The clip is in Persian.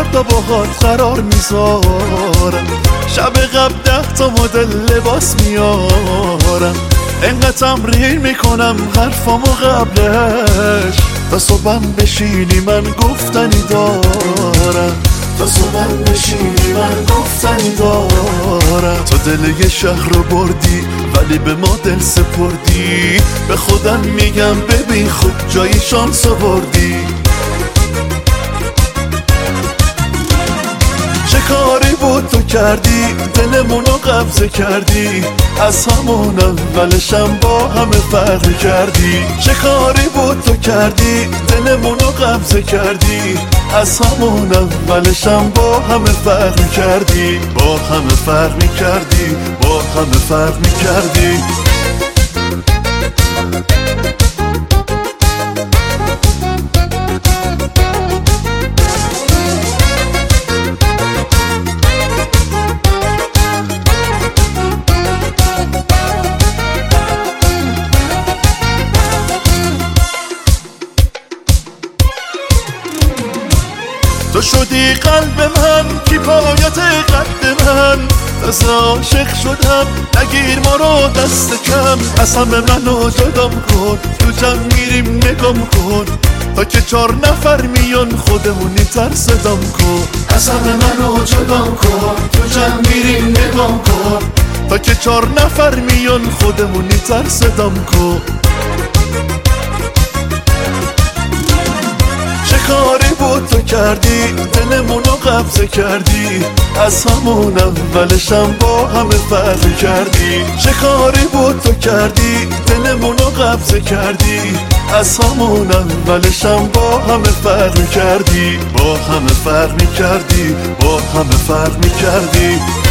فردا باهات قرار میذارم، شب قبل 10 تا مدل لباس میارم، انقدر تمرین میکنم حرفامو قبلش، تا صبحم بشینی من گفتنی دارم، تا صبحم بشینی من گفتنی دارم. تو دل یه شهر رو بردی ولی به ما دل سپردی، به خودم میگم ببین خوب جایی شانس آوردی. چه کاری بود تو کردی دلمونو قبضه کردی، از همون اولشم با همه فرق کردی. چه کاری بود تو کردی دلمونو قبضه کردی، از همون اولشم با همه فرق کردی، با همه فرق کردی، با همه فرق کردی. تو شدی قلب من کی پایت قد من، از عاشق شدم نگیر ما رو دست کم، از همه منو جدام کن تو جمع میریم نگام کن، تا که 4 نفر میان خودمونی ترس دام کن، از همه منو جدام کن تو جمع میریم نگام کن، تا که 4 نفر میان خودمونی ترس دام کن. چه کاری بود تو کردی دلمونو قبضه کردی، از همون اولشم با همه فرق کردی. چه کاری بود تو کردی دلمونو قبضه کردی، از همون اولشم با همه فرق کردی، با همه فرق کردی، با همه فرق کردی.